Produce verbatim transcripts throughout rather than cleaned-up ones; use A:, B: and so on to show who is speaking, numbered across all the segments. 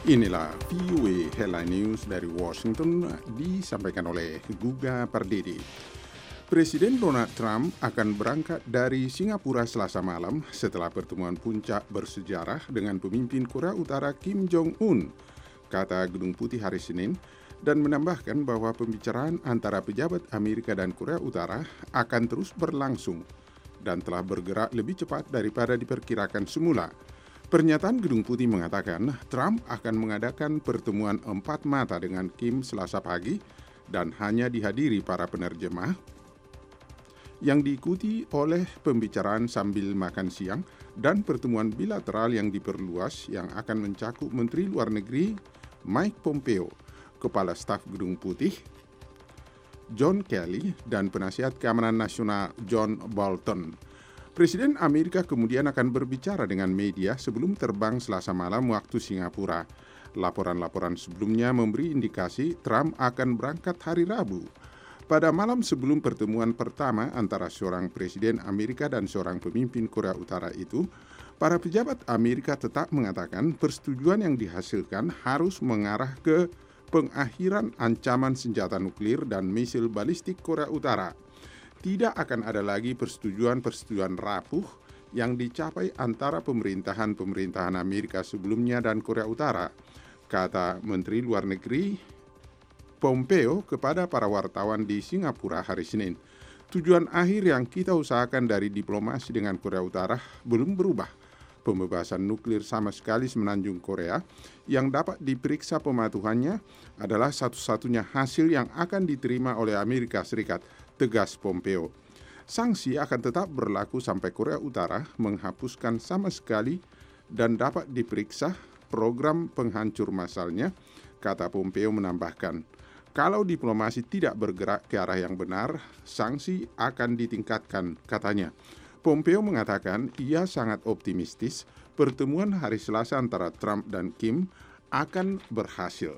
A: Inilah V O A Headline News dari Washington disampaikan oleh Guga Pardede. Presiden Donald Trump akan berangkat dari Singapura Selasa malam setelah pertemuan puncak bersejarah dengan pemimpin Korea Utara Kim Jong-un, kata Gedung Putih hari Senin, dan menambahkan bahwa pembicaraan antara pejabat Amerika dan Korea Utara akan terus berlangsung dan telah bergerak lebih cepat daripada diperkirakan semula. Pernyataan Gedung Putih mengatakan Trump akan mengadakan pertemuan empat mata dengan Kim Selasa pagi dan hanya dihadiri para penerjemah yang diikuti oleh pembicaraan sambil makan siang dan pertemuan bilateral yang diperluas yang akan mencakup Menteri Luar Negeri Mike Pompeo, Kepala Staf Gedung Putih John Kelly, dan Penasihat Keamanan Nasional John Bolton. Presiden Amerika kemudian akan berbicara dengan media sebelum terbang Selasa malam waktu Singapura. Laporan-laporan sebelumnya memberi indikasi Trump akan berangkat hari Rabu. Pada malam sebelum pertemuan pertama antara seorang presiden Amerika dan seorang pemimpin Korea Utara itu, para pejabat Amerika tetap mengatakan persetujuan yang dihasilkan harus mengarah ke pengakhiran ancaman senjata nuklir dan misil balistik Korea Utara. Tidak akan ada lagi persetujuan-persetujuan rapuh yang dicapai antara pemerintahan-pemerintahan Amerika sebelumnya dan Korea Utara, kata Menteri Luar Negeri Pompeo kepada para wartawan di Singapura hari Senin. Tujuan akhir yang kita usahakan dari diplomasi dengan Korea Utara belum berubah. Pembebasan nuklir sama sekali semenanjung Korea yang dapat diperiksa pematuhannya adalah satu-satunya hasil yang akan diterima oleh Amerika Serikat, tegas Pompeo. Sanksi akan tetap berlaku sampai Korea Utara menghapuskan sama sekali dan dapat diperiksa program penghancur massalnya, kata Pompeo menambahkan. Kalau diplomasi tidak bergerak ke arah yang benar, sanksi akan ditingkatkan, katanya. Pompeo mengatakan ia sangat optimistis pertemuan hari Selasa antara Trump dan Kim akan berhasil.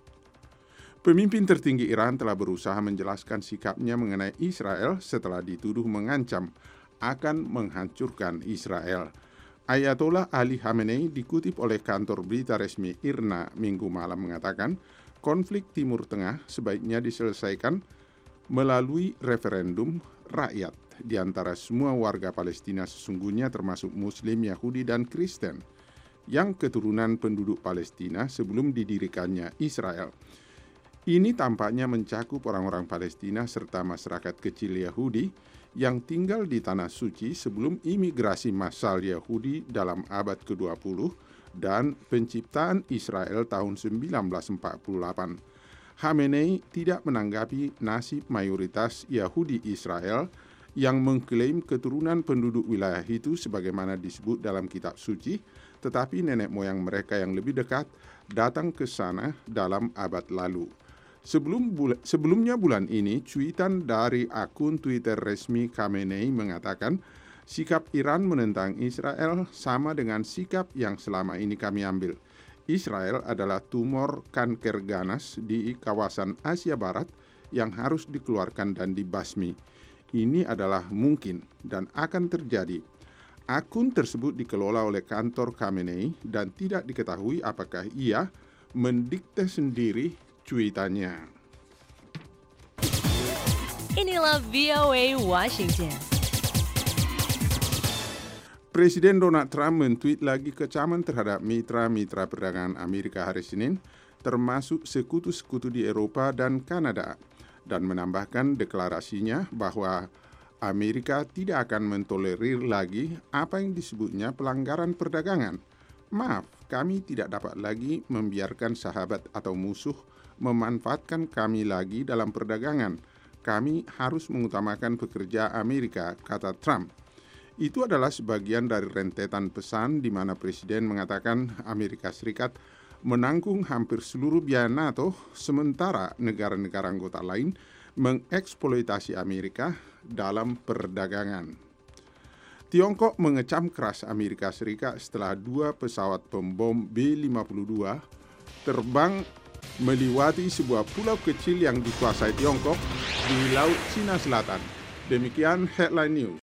A: Pemimpin tertinggi Iran telah berusaha menjelaskan sikapnya mengenai Israel setelah dituduh mengancam akan menghancurkan Israel. Ayatollah Ali Khamenei dikutip oleh kantor berita resmi I R N A Minggu malam mengatakan konflik Timur Tengah sebaiknya diselesaikan melalui referendum rakyat di antara semua warga Palestina sesungguhnya termasuk Muslim, Yahudi, dan Kristen yang keturunan penduduk Palestina sebelum didirikannya Israel. Ini tampaknya mencakup orang-orang Palestina serta masyarakat kecil Yahudi yang tinggal di Tanah Suci sebelum imigrasi massal Yahudi dalam abad kedua puluh dan penciptaan Israel tahun seribu sembilan ratus empat puluh delapan. Khamenei tidak menanggapi nasib mayoritas Yahudi Israel yang mengklaim keturunan penduduk wilayah itu sebagaimana disebut dalam kitab suci, tetapi nenek moyang mereka yang lebih dekat datang ke sana dalam abad lalu. Sebelum bula, sebelumnya bulan ini, cuitan dari akun Twitter resmi Khamenei mengatakan, sikap Iran menentang Israel sama dengan sikap yang selama ini kami ambil. Israel adalah tumor kanker ganas di kawasan Asia Barat yang harus dikeluarkan dan dibasmi. Ini adalah mungkin dan akan terjadi. Akun tersebut dikelola oleh kantor Khamenei dan tidak diketahui apakah ia mendikte sendiri cuitannya.
B: Inilah V O A Washington.
A: Presiden Donald Trump men-tweet lagi kecaman terhadap mitra-mitra perdagangan Amerika hari Senin, termasuk sekutu-sekutu di Eropa dan Kanada, dan menambahkan deklarasinya bahwa Amerika tidak akan mentolerir lagi apa yang disebutnya pelanggaran perdagangan. Maaf, kami tidak dapat lagi membiarkan sahabat atau musuh memanfaatkan kami lagi dalam perdagangan. Kami harus mengutamakan pekerja Amerika, kata Trump. Itu adalah sebagian dari rentetan pesan di mana Presiden mengatakan Amerika Serikat menanggung hampir seluruh biaya NATO, sementara negara-negara anggota lain mengeksploitasi Amerika dalam perdagangan. Tiongkok mengecam keras Amerika Serikat setelah dua pesawat pembom B lima puluh dua terbang melewati sebuah pulau kecil yang dikuasai Tiongkok di Laut Cina Selatan. Demikian Headline News.